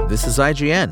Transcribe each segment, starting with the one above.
This is IGN.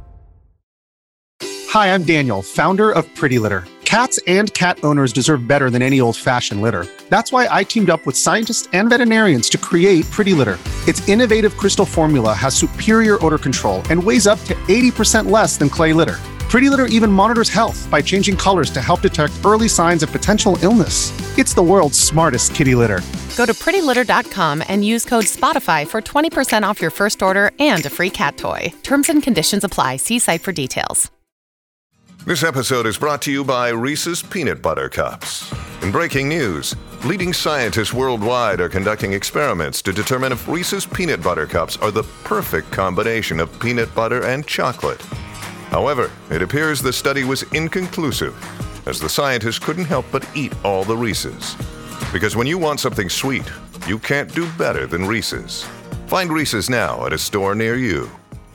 Hi, I'm Daniel, founder of Pretty Litter. Cats and cat owners deserve better than any old-fashioned litter. That's why I teamed up with scientists and veterinarians to create Pretty Litter. Its innovative crystal formula has superior odor control and weighs up to 80% less than clay litter. Pretty Litter even monitors health by changing colors to help detect early signs of potential illness. It's the world's smartest kitty litter. Go to prettylitter.com and use code SPOTIFY for 20% off your first order and a free cat toy. Terms and conditions apply. See site for details. This episode is brought to you by Reese's Peanut Butter Cups. In breaking news, leading scientists worldwide are conducting experiments to determine if Reese's Peanut Butter Cups are the perfect combination of peanut butter and chocolate. However, it appears the study was inconclusive, as the scientists couldn't help but eat all the Reese's. Because when you want something sweet, you can't do better than Reese's. Find Reese's now at a store near you.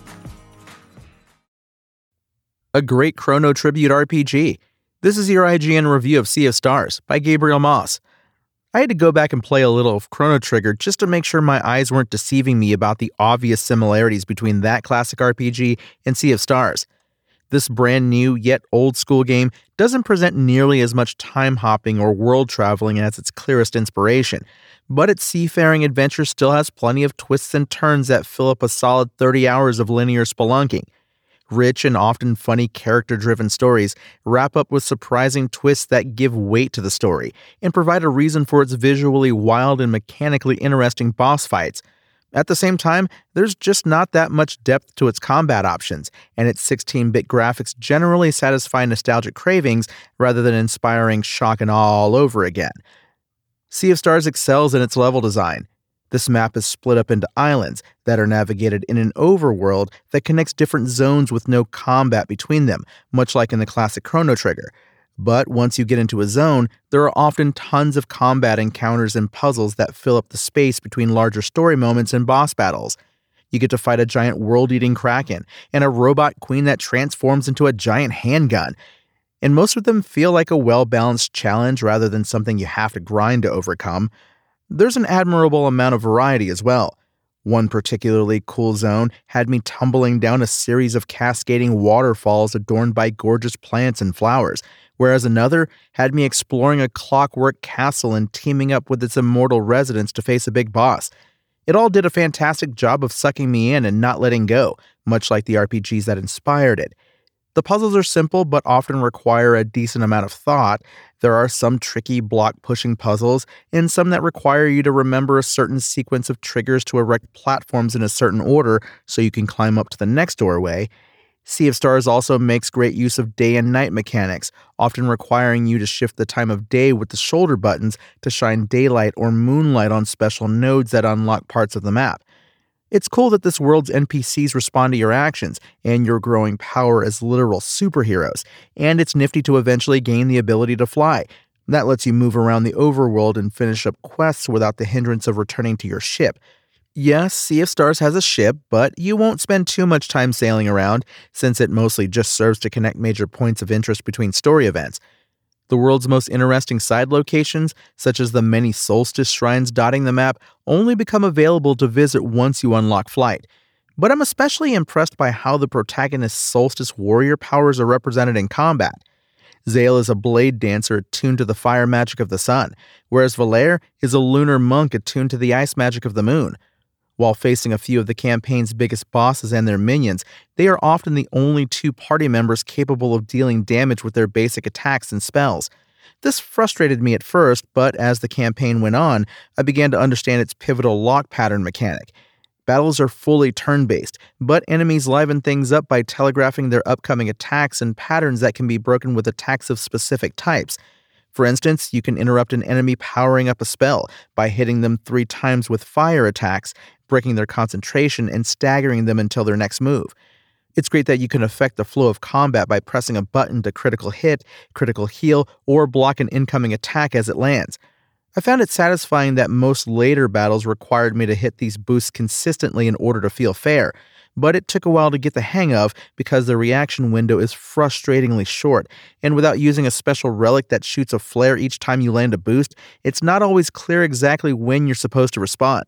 A great Chrono Tribute RPG. This is your IGN review of Sea of Stars by Gabriel Moss. I had to go back and play a little of Chrono Trigger just to make sure my eyes weren't deceiving me about the obvious similarities between that classic RPG and Sea of Stars. This brand new yet old school game doesn't present nearly as much time hopping or world traveling as its clearest inspiration, but its seafaring adventure still has plenty of twists and turns that fill up a solid 30 hours of linear spelunking. Rich and often funny character-driven stories wrap up with surprising twists that give weight to the story and provide a reason for its visually wild and mechanically interesting boss fights. At the same time, there's just not that much depth to its combat options, and its 16-bit graphics generally satisfy nostalgic cravings rather than inspiring shock and awe all over again. Sea of Stars excels in its level design. This map is split up into islands that are navigated in an overworld that connects different zones with no combat between them, much like in the classic Chrono Trigger. But once you get into a zone, there are often tons of combat encounters and puzzles that fill up the space between larger story moments and boss battles. You get to fight a giant world-eating kraken and a robot queen that transforms into a giant handgun. And most of them feel like a well-balanced challenge rather than something you have to grind to overcome. There's an admirable amount of variety as well. One particularly cool zone had me tumbling down a series of cascading waterfalls adorned by gorgeous plants and flowers, whereas another had me exploring a clockwork castle and teaming up with its immortal residents to face a big boss. It all did a fantastic job of sucking me in and not letting go, much like the RPGs that inspired it. The puzzles are simple but often require a decent amount of thought. There are some tricky block-pushing puzzles, and some that require you to remember a certain sequence of triggers to erect platforms in a certain order so you can climb up to the next doorway. Sea of Stars also makes great use of day and night mechanics, often requiring you to shift the time of day with the shoulder buttons to shine daylight or moonlight on special nodes that unlock parts of the map. It's cool that this world's NPCs respond to your actions and your growing power as literal superheroes, and it's nifty to eventually gain the ability to fly. That lets you move around the overworld and finish up quests without the hindrance of returning to your ship. Yes, Sea of Stars has a ship, but you won't spend too much time sailing around, since it mostly just serves to connect major points of interest between story events. The world's most interesting side locations, such as the many solstice shrines dotting the map, only become available to visit once you unlock flight. But I'm especially impressed by how the protagonist's solstice warrior powers are represented in combat. Zale is a blade dancer attuned to the fire magic of the sun, whereas Valere is a lunar monk attuned to the ice magic of the moon. While facing a few of the campaign's biggest bosses and their minions, they are often the only two party members capable of dealing damage with their basic attacks and spells. This frustrated me at first, but as the campaign went on, I began to understand its pivotal lock pattern mechanic. Battles are fully turn-based, but enemies liven things up by telegraphing their upcoming attacks and patterns that can be broken with attacks of specific types. For instance, you can interrupt an enemy powering up a spell by hitting them 3 times with fire attacks, breaking their concentration and staggering them until their next move. It's great that you can affect the flow of combat by pressing a button to critical hit, critical heal, or block an incoming attack as it lands. I found it satisfying that most later battles required me to hit these boosts consistently in order to feel fair, but it took a while to get the hang of because the reaction window is frustratingly short, and without using a special relic that shoots a flare each time you land a boost, it's not always clear exactly when you're supposed to respond.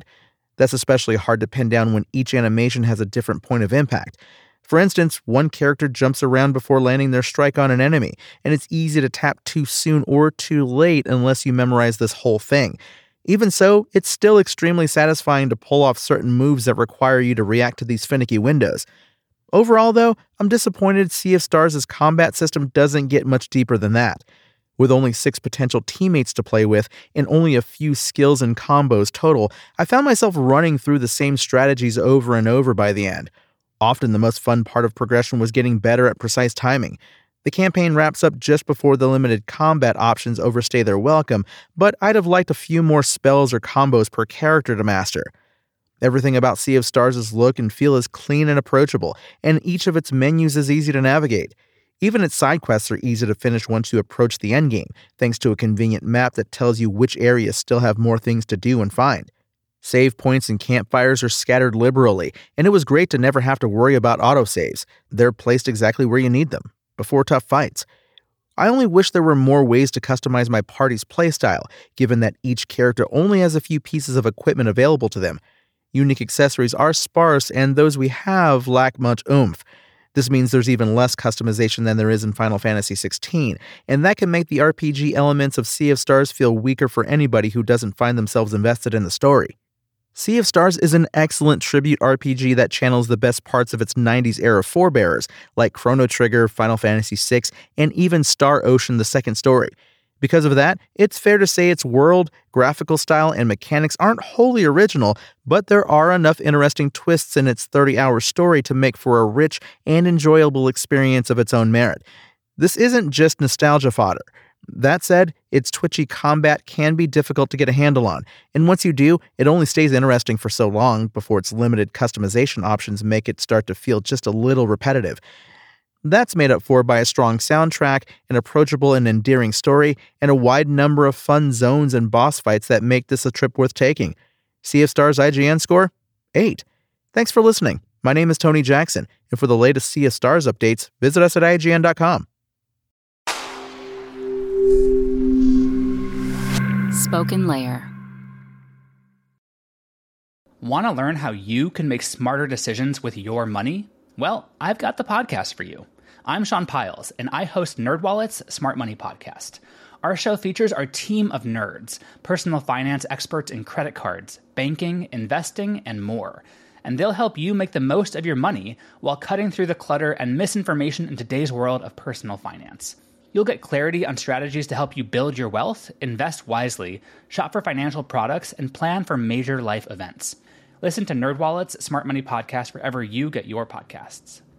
That's especially hard to pin down when each animation has a different point of impact. For instance, one character jumps around before landing their strike on an enemy, and it's easy to tap too soon or too late unless you memorize this whole thing. Even so, it's still extremely satisfying to pull off certain moves that require you to react to these finicky windows. Overall, though, I'm disappointed Sea of Stars' combat system doesn't get much deeper than that. With only 6 potential teammates to play with and only a few skills and combos total, I found myself running through the same strategies over and over by the end. Often the most fun part of progression was getting better at precise timing. The campaign wraps up just before the limited combat options overstay their welcome, but I'd have liked a few more spells or combos per character to master. Everything about Sea of Stars' look and feel is clean and approachable, and each of its menus is easy to navigate. Even its side quests are easy to finish once you approach the endgame, thanks to a convenient map that tells you which areas still have more things to do and find. Save points and campfires are scattered liberally, and it was great to never have to worry about autosaves. They're placed exactly where you need them, before tough fights. I only wish there were more ways to customize my party's playstyle, given that each character only has a few pieces of equipment available to them. Unique accessories are sparse, and those we have lack much oomph. This means there's even less customization than there is in Final Fantasy XVI, and that can make the RPG elements of Sea of Stars feel weaker for anybody who doesn't find themselves invested in the story. Sea of Stars is an excellent tribute RPG that channels the best parts of its 90s era forebearers, like Chrono Trigger, Final Fantasy VI, and even Star Ocean: The Second Story. Because of that, it's fair to say its world, graphical style, and mechanics aren't wholly original, but there are enough interesting twists in its 30-hour story to make for a rich and enjoyable experience of its own merit. This isn't just nostalgia fodder. That said, its twitchy combat can be difficult to get a handle on, and once you do, it only stays interesting for so long before its limited customization options make it start to feel just a little repetitive. That's made up for by a strong soundtrack, an approachable and endearing story, and a wide number of fun zones and boss fights that make this a trip worth taking. Sea of Stars IGN score? 8. Thanks for listening. My name is Tony Jackson, and for the latest Sea of Stars updates, visit us at IGN.com. Spoken Layer. Want to learn how you can make smarter decisions with your money? Well, I've got the podcast for you. I'm Sean Piles, and I host NerdWallet's Smart Money Podcast. Our show features our team of nerds, personal finance experts in credit cards, banking, investing, and more. And they'll help you make the most of your money while cutting through the clutter and misinformation in today's world of personal finance. You'll get clarity on strategies to help you build your wealth, invest wisely, shop for financial products, and plan for major life events. Listen to NerdWallet's Smart Money Podcast wherever you get your podcasts.